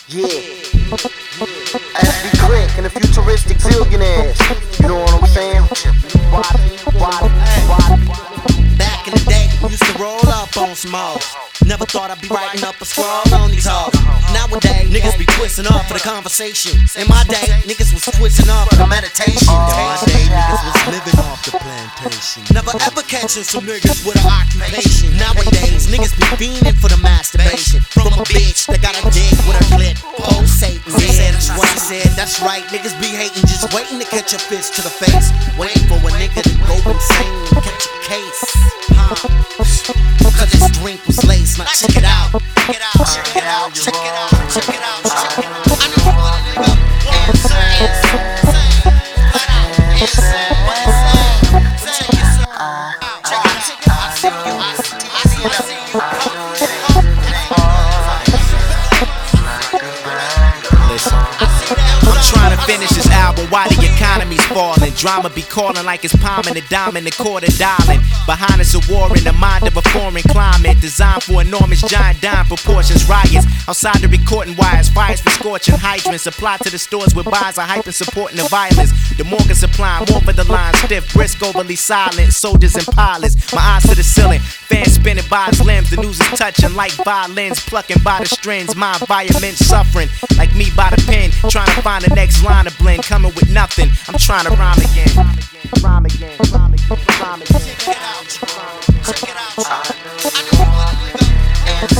Yeah. I have to be quick and a futuristic zillionaires. You know what I'm saying? Back in the day, used to roll up on smoke. Never thought I'd be writing up a scroll on these hoes. Nowadays, niggas be twisting up for the conversation. In my day, niggas was twisting up for the meditation. In my day, niggas was living off the plantation. Never ever catching some niggas with an occupation. Nowadays, niggas be fiending for the masturbation from a bitch that got a dick with a clit pulsating. Yeah, that's what I said, that's right. Niggas be hating, just waiting to catch a fist to the face. Waiting for a nigga to go insane and catch a case. Cause this drink was laced. Now check it out. Check it out. Check it out. Check it out. Check it out. Check it out. I know what a nigga wants. Trying to finish this album while the economy's falling. Drama be calling like it's palming the dime in the quarter darling. Behind us a war in the mind of a foreign climate, designed for enormous giant dime proportions. Riots outside the recording wires, fires for scorching hydrants. Supply to the stores where buyers are hyping, supporting the violence. The morgan supplying more for the line, stiff, brisk, overly silent. Soldiers and pilots, my eyes to the ceiling. Fans spinning by his limbs, the news is touching like violins, plucking by the strings. My environment suffering like me by the pen, trying to find the next line to blend, coming with nothing. I'm trying to rhyme again. Rhyme again. Rhyme again. Rhyme again. Check it out. Check it out. I know what a nigga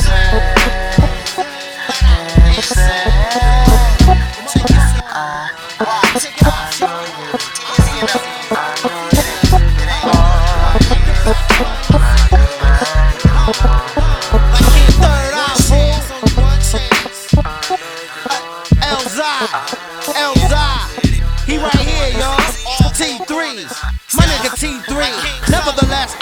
He right here, y'all. T3s. My nigga T3. Nevertheless,